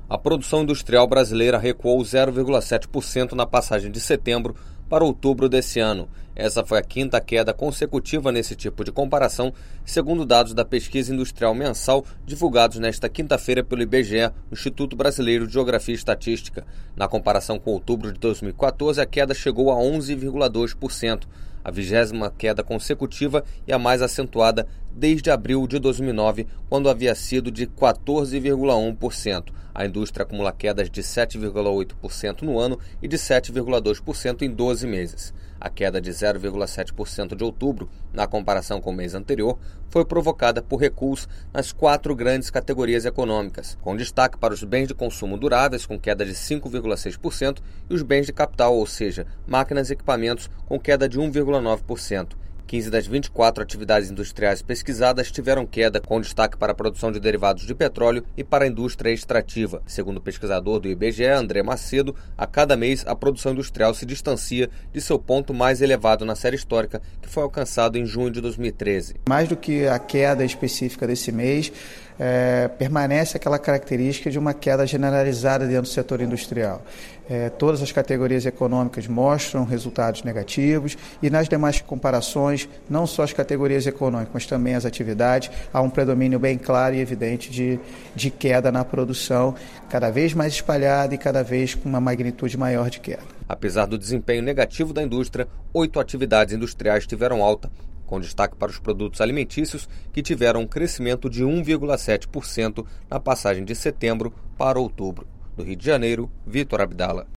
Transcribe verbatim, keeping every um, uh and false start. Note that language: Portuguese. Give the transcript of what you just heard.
A produção industrial brasileira recuou zero vírgula sete por cento na passagem de setembro para outubro desse ano. Essa foi a quinta queda consecutiva nesse tipo de comparação, segundo dados da pesquisa industrial mensal divulgados nesta quinta-feira pelo I B G E, Instituto Brasileiro de Geografia e Estatística. Na comparação com outubro de dois mil e quatorze, a queda chegou a onze vírgula dois por cento, a vigésima queda consecutiva e a mais acentuada desde abril de dois mil e nove, quando havia sido de quatorze vírgula um por cento. A indústria acumula quedas de sete vírgula oito por cento no ano e de sete vírgula dois por cento em doze meses. A queda de zero vírgula sete por cento de outubro, na comparação com o mês anterior, foi provocada por recuos nas quatro grandes categorias econômicas, com destaque para os bens de consumo duráveis, com queda de cinco vírgula seis por cento, e os bens de capital, ou seja, máquinas e equipamentos, com queda de um vírgula nove por cento. quinze das vinte e quatro atividades industriais pesquisadas tiveram queda, com destaque para a produção de derivados de petróleo e para a indústria extrativa. Segundo o pesquisador do I B G E, André Macedo, a cada mês a produção industrial se distancia de seu ponto mais elevado na série histórica, que foi alcançado em junho de dois mil e treze. Mais do que a queda específica desse mês, É, permanece aquela característica de uma queda generalizada dentro do setor industrial. É, todas as categorias econômicas mostram resultados negativos e nas demais comparações, não só as categorias econômicas, mas também as atividades, há um predomínio bem claro e evidente de, de queda na produção, cada vez mais espalhada e cada vez com uma magnitude maior de queda. Apesar do desempenho negativo da indústria, oito atividades industriais tiveram alta, com destaque para os produtos alimentícios, que tiveram um crescimento de um vírgula sete por cento na passagem de setembro para outubro. Do Rio de Janeiro, Vitor Abdala.